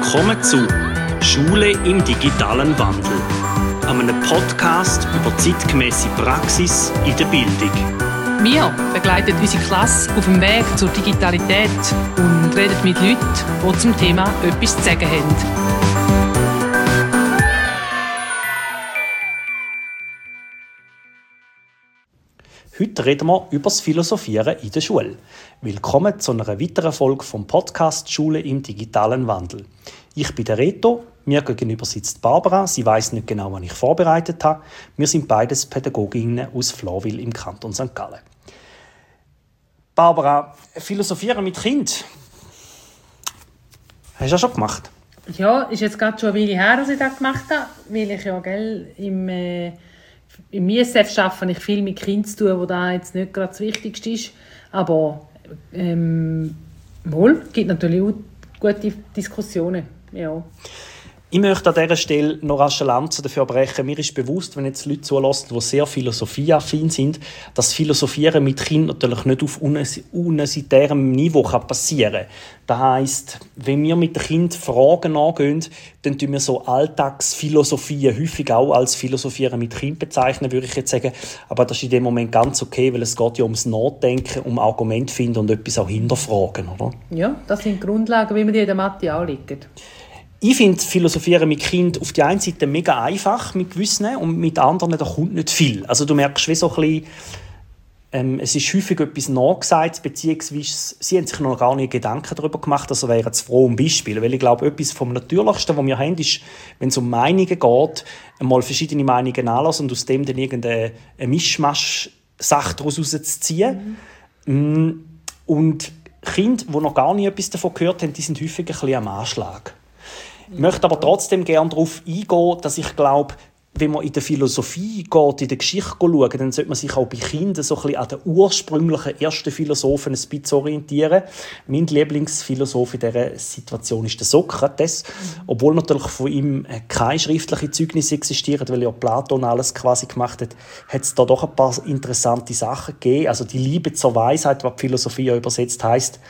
Willkommen zu Schule im digitalen Wandel, einem Podcast über zeitgemäße Praxis in der Bildung. Wir begleiten unsere Klasse auf dem Weg zur Digitalität und reden mit Leuten, die zum Thema etwas zu sagen haben. Heute reden wir über das Philosophieren in der Schule. Willkommen zu einer weiteren Folge vom Podcast Schule im digitalen Wandel. Ich bin der Reto, mir gegenüber sitzt Barbara. Sie weiss nicht genau, was ich vorbereitet habe. Wir sind beides Pädagoginnen aus Flawil im Kanton St. Gallen. Barbara, Philosophieren mit Kind. Hast du das schon gemacht? Ja, ist jetzt gerade schon eine Weile her, dass ich das gemacht habe, weil ich ja im ISF arbeite ich viel mit Kindern zu tun, wo da jetzt nicht gerade das Wichtigste ist. Aber es gibt natürlich auch gute Diskussionen. Ja. Ich möchte an dieser Stelle noch rasch eine Lanze dafür brechen. Mir ist bewusst, wenn jetzt Leute zulassen, die sehr philosophieaffin sind, dass Philosophieren mit Kindern natürlich nicht auf universitärem Niveau passieren kann. Das heisst, wenn wir mit den Kindern Fragen angehen, dann bezeichnen wir so Alltagsphilosophien häufig auch als Philosophieren mit Kindern bezeichnen, würde ich jetzt sagen. Aber das ist in dem Moment ganz okay, weil es geht ja ums Nachdenken, um Argumente finden und etwas auch hinterfragen, oder? Ja, das sind die Grundlagen, wie wir die in der Mathe anlegen. Ich finde Philosophieren mit Kind auf die einen Seite mega einfach mit gewissen und mit anderen da kommt nicht viel. Also du merkst wie so ein bisschen, es ist häufig etwas nachgesagt, beziehungsweise sie haben sich noch gar nicht Gedanken darüber gemacht, also wäre es froh um Beispiel. Weil ich glaube, etwas vom Natürlichsten, was wir haben, ist, wenn es um Meinungen geht, einmal verschiedene Meinungen anlassen und aus dem dann irgendeine Mischmasch-Sache daraus rauszuziehen. Und Kinder, die noch gar nicht etwas davon gehört haben, die sind häufig ein bisschen am Anschlag. Ich möchte aber trotzdem gerne darauf eingehen, dass ich glaube, wenn man in der Philosophie geht, in der Geschichte schaut, dann sollte man sich auch bei Kindern so ein bisschen an den ursprünglichen ersten Philosophen ein bisschen orientieren. Mein Lieblingsphilosoph in dieser Situation ist der Sokrates, obwohl natürlich von ihm keine schriftlichen Zeugnisse existieren, weil ja Platon alles quasi gemacht hat, hat es da doch ein paar interessante Sachen gegeben. Also die Liebe zur Weisheit, was die Philosophie ja übersetzt heisst,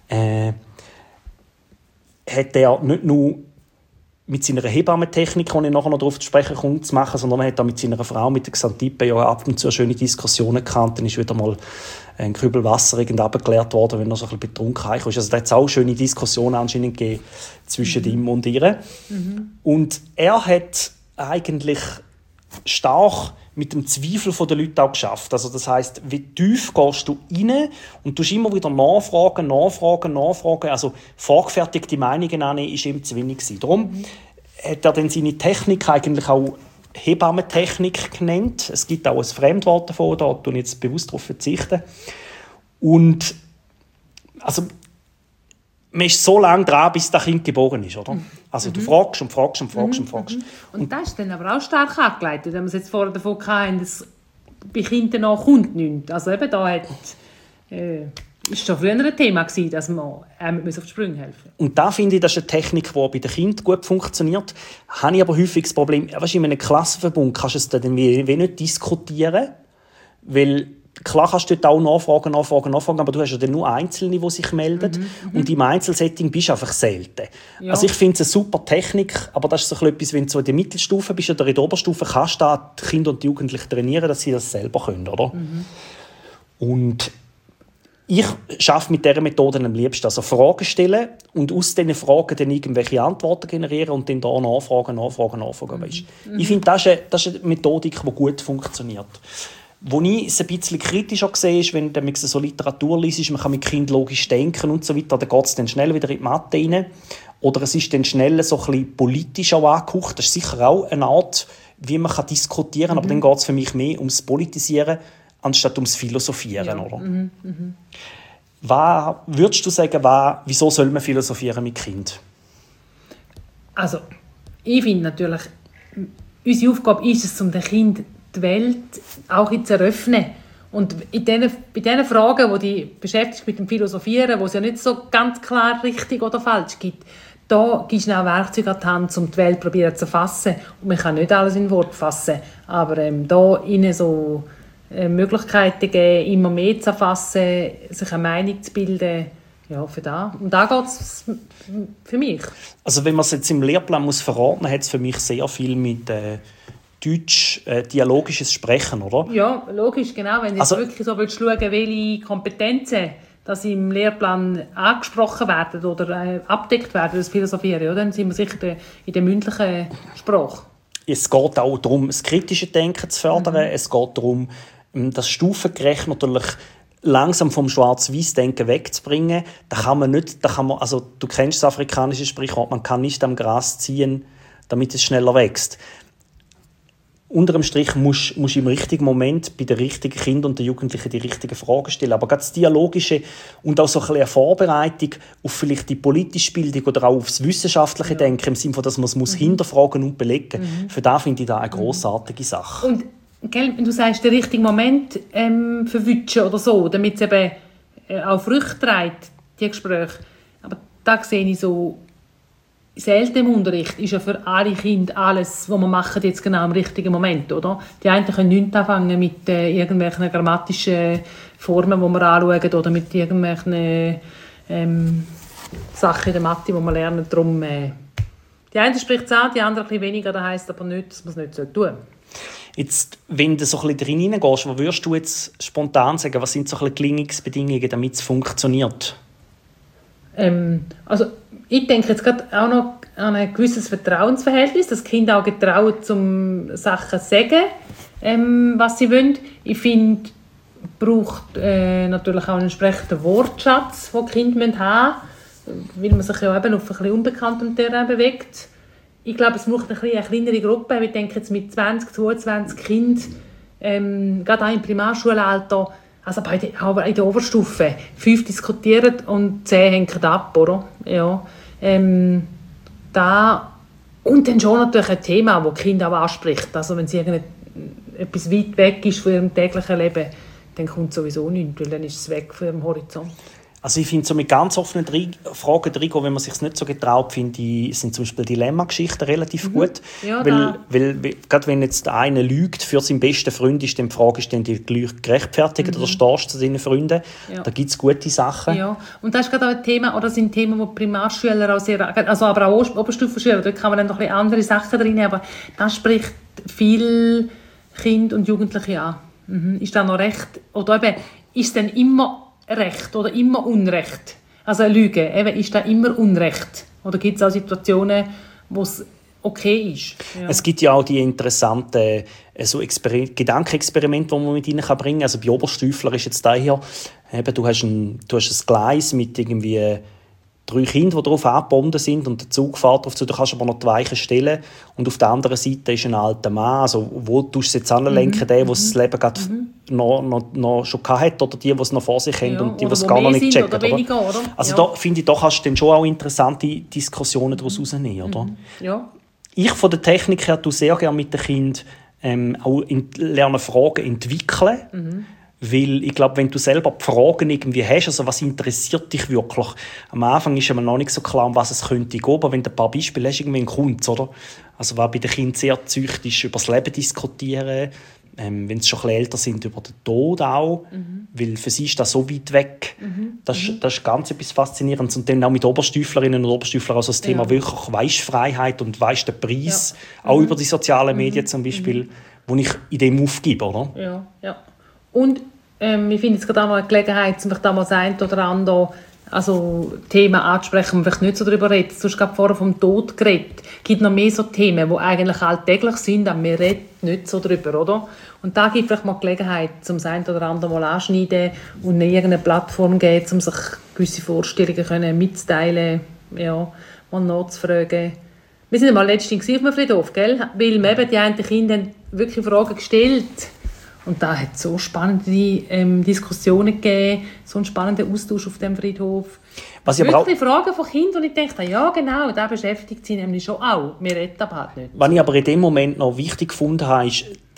hat er nicht nur mit seiner Hebammentechnik, die ich nachher noch darauf zu sprechen komme, zu machen, sondern er hat auch mit seiner Frau, mit der Xantippe, ja ab und zu schöne Diskussionen gehabt. Dann ist wieder mal ein Kübel Wasser abgeleert worden, wenn er so ein bisschen betrunken ist. Also da hat es auch schöne Diskussionen anscheinend gegeben zwischen ihm und ihr. Und er hat eigentlich stark mit dem Zweifel der Leute auch geschafft. Also das heisst, wie tief gehst du rein und du immer wieder nachfragen. Also vorgefertigte Meinungen annehmen, war ihm zu wenig gewesen. Darum hat er dann seine Technik eigentlich auch Hebammentechnik genannt. Es gibt auch ein Fremdwort davon, da verzichte ich jetzt bewusst darauf verzichten. Und also, man ist so lange dran, bis das Kind geboren ist, oder? Also du fragst und fragst. Und das ist dann aber auch stark angeleitet, wenn wir es jetzt vorher davon hatten, dass bei Kindern noch kommt nichts. Also eben da ist schon früher ein Thema gewesen, dass man auf die Sprünge helfen. Und da finde ich, das ist eine Technik, die bei den Kindern gut funktioniert. Habe ich aber häufig das Problem, weißt, in einem Klassenverbund kannst du es dann wie nicht diskutieren, weil klar kannst du dort auch nachfragen, aber du hast ja dann nur Einzelne, die sich melden. Und im Einzelsetting bist du einfach selten. Ja. Also ich finde es eine super Technik, aber das ist so etwas, wenn du so in der Mittelstufe bist oder in der Oberstufe, kannst du da die Kinder und die Jugendlichen trainieren, dass sie das selber können, oder? Und ich arbeite mit dieser Methode am liebsten. Also Fragen stellen und aus diesen Fragen dann irgendwelche Antworten generieren und dann da nachfragen. Ich finde, das ist eine Methodik, die gut funktioniert. Wo ich es ein bisschen kritischer sehe, ist, wenn du so Literatur liest, man kann mit Kindern logisch denken und so weiter, dann geht es dann schnell wieder in die Mathe rein. Oder es ist dann schnell so ein bisschen politisch auch angehaucht. Das ist sicher auch eine Art, wie man diskutieren kann, aber dann geht es für mich mehr ums Politisieren, anstatt ums Philosophieren. Ja. Oder? Was würdest du sagen, wieso soll man philosophieren mit Kindern? Also, ich finde natürlich, unsere Aufgabe ist es, um den Kindern die Welt auch zu eröffnen. Und bei diesen Fragen, die dich beschäftigt mit dem Philosophieren, wo es ja nicht so ganz klar richtig oder falsch gibt, da gibst du auch Werkzeuge an die Hand, um die Welt zu erfassen. Und man kann nicht alles in Wort fassen, aber da ihnen so Möglichkeiten geben, immer mehr zu erfassen, sich eine Meinung zu bilden, Ja, für da. Und da geht es für mich. Also wenn man es jetzt im Lehrplan muss verordnen, hat es für mich sehr viel mit Deutsch dialogisches Sprechen, oder? Ja, logisch, genau. Wenn du jetzt wirklich so willst schauen, welche Kompetenzen dass im Lehrplan angesprochen werden oder abdeckt werden, das Philosophieren, ja, dann sind wir sicher in der mündlichen Sprache. Es geht auch darum, das kritische Denken zu fördern. Es geht darum, das stufengerecht natürlich langsam vom Schwarz-Weiß-Denken wegzubringen. Also, du kennst das afrikanische Sprichwort, man kann nicht am Gras ziehen, damit es schneller wächst. Unter dem Strich musst du im richtigen Moment bei den richtigen Kindern und den Jugendlichen die richtigen Fragen stellen. Aber gerade das Dialogische und auch so ein bisschen eine Vorbereitung auf vielleicht die politische Bildung oder auch auf das wissenschaftliche Denken, im Sinne von, dass man es hinterfragen und belegen muss, für das finde ich da eine grossartige Sache. Und wenn du sagst, den richtigen Moment verwünschen oder so, damit es eben auch Früchte trägt, die Gespräche. Aber da sehe ich so, selten im Unterricht ist ja für alle Kinder alles, was wir machen, jetzt genau im richtigen Moment, oder? Die einen können nichts anfangen mit irgendwelchen grammatischen Formen, die wir anschauen, oder mit irgendwelchen Sachen in der Mathe, die wir lernen. Darum, die einen spricht es an, die anderen ein bisschen weniger, das heisst aber nicht, dass man es nicht tun soll. Jetzt, wenn du so ein bisschen reingehst, was würdest du jetzt spontan sagen, was sind so ein bisschen Gelingungsbedingungen, damit es funktioniert? Also ich denke jetzt gerade auch noch an ein gewisses Vertrauensverhältnis, dass Kinder auch getrauen, zum Sachen zu sagen, was sie wollen. Ich finde, es braucht natürlich auch einen entsprechenden Wortschatz, den Kinder haben müssen, weil man sich ja eben auf ein bisschen unbekanntem Terrain bewegt. Ich glaube, es braucht eine kleinere Gruppe. Ich denke jetzt mit 20, 22 Kindern, gerade auch im Primarschulalter, also aber in der Oberstufe, 5 diskutieren und 10 hängen ab, oder? Ja. Und dann schon natürlich ein Thema, das die Kinder auch anspricht. Also wenn sie etwas weit weg ist von ihrem täglichen Leben, dann kommt sowieso nichts, weil dann ist es weg von ihrem Horizont. Also ich finde, so mit ganz offenen Fragen reingehen, wenn man es sich nicht so getraut, finde ich, sind zum Beispiel Dilemma-Geschichten relativ gut. Ja, weil gerade wenn jetzt einer lügt für seinen besten Freund, ist dann die Frage, ist dann die Lüge gerechtfertigt oder stehst du zu deinen Freunden? Ja. Da gibt es gute Sachen. Ja, und das ist gerade auch ein Thema, oder sind Themen, die Primarschüler auch sehr, also aber auch Oberstufenschüler, da kann man dann noch ein bisschen andere Sachen drin haben, aber das spricht viele Kinder und Jugendliche an. Ist das noch recht? Oder eben, ist es dann immer Recht oder immer Unrecht? Also eine Lüge, eben, ist da immer Unrecht? Oder gibt es auch Situationen, wo es okay ist? Ja. Es gibt ja auch die interessanten Gedankenexperimente, die man mit ihnen bringen kann. Also bei Oberstufler ist jetzt daher, du hast ein Gleis mit irgendwie 3 Kindern, die darauf angebunden sind und der Zug fährt darauf zu. Du kannst aber noch die Weichen stellen und auf der anderen Seite ist ein alter Mann. Also wo tust du es jetzt anlenken? Der das Leben gerade noch schon hatte oder die es noch vor sich haben und die es gar noch nicht checken. Oder? Also da finde ich, da kannst du dann schon auch interessante Diskussionen daraus rausnehmen. Oder? Ja. Ich von der Technik her tue sehr gerne mit den Kindern auch lernen Fragen entwickeln. Weil ich glaube, wenn du selber die Fragen irgendwie hast, also was interessiert dich wirklich? Am Anfang ist mir noch nicht so klar, um was es könnte gehen, aber wenn du ein paar Beispiele hast, irgendwann kommt es, oder? Also was bei den Kindern sehr züchtig ist, über das Leben diskutieren, wenn sie schon ein bisschen älter sind, über den Tod auch, weil für sie ist das so weit weg. Das ist ganz etwas Faszinierendes. Und dann auch mit Oberstuflerinnen und Oberstuflern, also das Thema wirklich, weisst Freiheit und weisst den Preis, auch über die sozialen Medien zum Beispiel, wo ich in dem aufgebe, oder? Ja. Und ich finde jetzt gerade auch mal eine Gelegenheit, sich da mal das eine oder andere Themen anzusprechen, wo man vielleicht nicht so darüber redet. Du hast gerade vorher vom Tod geredet. Es gibt noch mehr so Themen, die eigentlich alltäglich sind, aber wir reden nicht so darüber, oder? Und da gibt es vielleicht mal die Gelegenheit, das eine oder andere mal anschneiden und irgendeine Plattform geben, um sich gewisse Vorstellungen mitzuteilen, ja, mal nachzufragen. Wir sind einmal letztens auf dem Friedhof, gell? Weil wir eben die einen Kinder haben wirklich Fragen gestellt. Und da hat es so spannende Diskussionen gegeben, so einen spannenden Austausch auf dem Friedhof. Wirklich Fragen von Kindern, und ich denke, ja genau, da beschäftigt sie nämlich schon auch. Wir reden aber halt nicht. Was ich aber in dem Moment noch wichtig gefunden habe, ist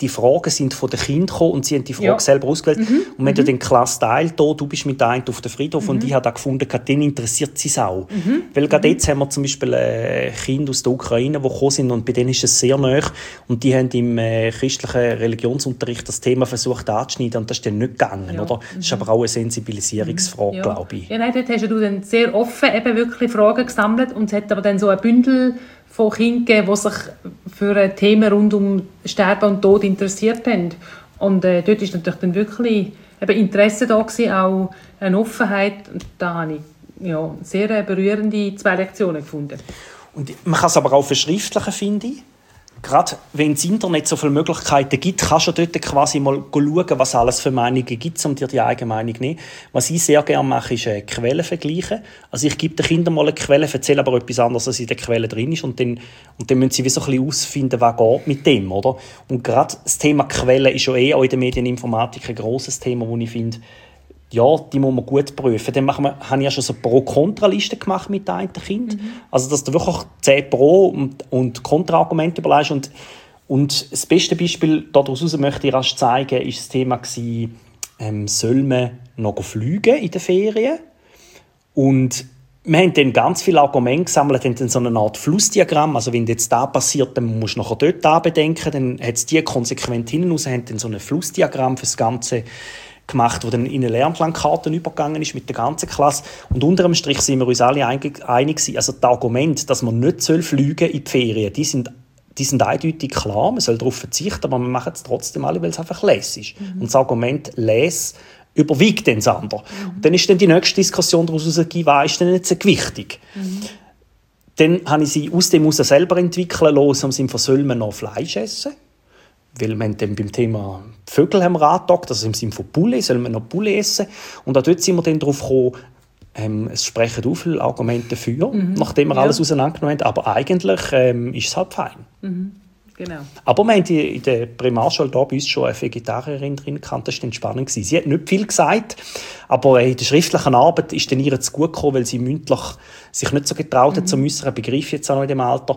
die Fragen sind von den Kindern gekommen und sie haben die Frage selber ausgewählt. Und wenn du den Klasse teilt, du bist mit einem auf den Friedhof und ich habe da gefunden, dann interessiert sie es auch. Weil gerade jetzt haben wir zum Beispiel Kinder aus der Ukraine, die gekommen sind und bei denen ist es sehr nahe und die haben im christlichen Religionsunterricht das Thema versucht anzuschneiden und das ist dann nicht gegangen. Oder? Das ist aber auch eine Sensibilisierungsfrage, glaube ich. Ja, nein, dort hast du dann sehr offen eben wirklich Fragen gesammelt und es hat aber dann so ein Bündel von Kindern gegeben, die sich für Themen rund um Sterben und Tod interessiert haben. Und dort war natürlich dann wirklich eben Interesse da gewesen, auch eine Offenheit. Und da habe ich sehr berührende 2 Lektionen gefunden. Und man kann es aber auch verschriftlichen, finde ich. Gerade wenn das Internet so viele Möglichkeiten gibt, kannst du dort quasi mal schauen, was alles für Meinungen gibt, um dir die eigene Meinung zu nehmen. Was ich sehr gerne mache, ist Quellen vergleichen. Also ich gebe den Kindern mal eine Quelle, erzähle aber etwas anderes, als in der Quelle drin ist. Und dann müssen sie wie so ein bisschen herausfinden, was geht mit dem. Oder? Und gerade das Thema Quellen ist ja auch in der Medieninformatik ein grosses Thema, wo ich finde, ja, die muss man gut prüfen. Dann habe ich ja schon so Pro-Kontra-Listen gemacht mit einem Kind. Also, dass du wirklich 10 Pro- und Kontra-Argumente überlegst. Und das beste Beispiel daraus möchte ich rasch zeigen, ist das Thema soll man noch fliegen in den Ferien? Und wir haben dann ganz viele Argumente gesammelt, haben dann so eine Art Flussdiagramm. Also wenn jetzt da passiert, dann musst du nachher dort bedenken. Dann hat es die konsequent hinten raus, haben dann so ein Flussdiagramm für das Ganze gemacht, wo dann in eine Lernplankarte übergegangen ist mit der ganzen Klasse. Und unter dem Strich sind wir uns alle einig gewesen. Also das Argument, dass man nicht fliegen in die Ferien, die sind eindeutig klar. Man soll darauf verzichten, aber wir machen es trotzdem alle, weil es einfach lässig ist. Und das Argument «Läss» überwiegt dann das andere. Und dann ist dann die nächste Diskussion daraus herausgekommen, was ist denn jetzt gewichtig? Dann habe ich sie aus dem heraus selber entwickeln lassen, im Sinne von «Soll man noch Fleisch essen?» Weil wir dann beim Thema Vögel haben wir angedockt, also im Sinne von Poulet, sollen wir noch Poulet essen? Und auch dort sind wir dann darauf gekommen, es sprechen auch viele Argumente dafür, nachdem wir alles auseinandergenommen haben, aber eigentlich ist es halt fein. Genau. Aber wir haben in der Primarschule da bei uns schon eine Vegetarierin drin gehabt, das war dann spannend gewesen. Sie hat nicht viel gesagt, aber in der schriftlichen Arbeit ist dann ihr zu gut gekommen, weil sie mündlich sich nicht so getraut hat, zum äußeren Begriff jetzt auch noch in dem Alter.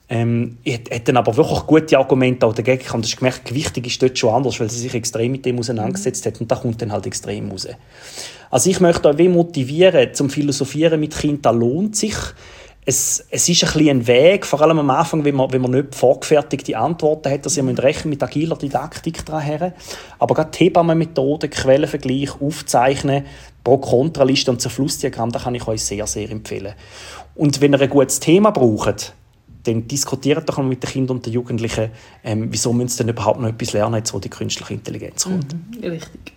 Hat dann aber wirklich gute Argumente auch dagegen gehabt. Und das gemerkt, gewichtig ist dort schon anders, weil sie sich extrem mit dem auseinandergesetzt hat und da kommt dann halt extrem raus. Also ich möchte euch motivieren, zum Philosophieren mit Kindern, das lohnt sich. Es ist ein bisschen ein Weg, vor allem am Anfang, wenn man nicht vorgefertigte Antworten hat, dass ihr rechnen mit agiler Didaktik daher. Aber gerade die Hebammenmethode, Quellenvergleich, Aufzeichnen, Pro-Kontra-Liste und das Flussdiagramm, das kann ich euch sehr, sehr empfehlen. Und wenn ihr ein gutes Thema braucht, dann diskutiert doch mal mit den Kindern und den Jugendlichen, wieso müssen sie denn überhaupt noch etwas lernen, jetzt wo die künstliche Intelligenz kommt. Richtig.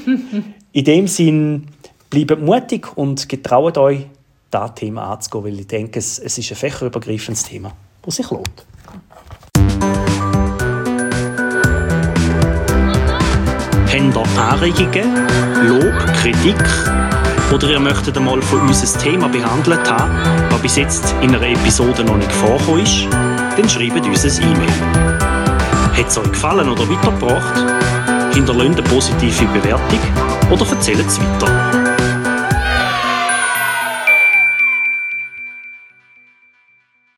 In dem Sinn, bleibt mutig und getraut euch, dieses Thema anzugehen, weil ich denke, es ist ein fächerübergreifendes Thema, das sich lohnt. Habt ihr Anregungen, Lob, Kritik? Oder ihr möchtet einmal von uns ein Thema behandelt haben, das bis jetzt in einer Episode noch nicht vorgekommen ist? Dann schreibt uns ein E-Mail. Hat es euch gefallen oder weitergebracht? Hinterlasst eine positive Bewertung oder erzählt es weiter.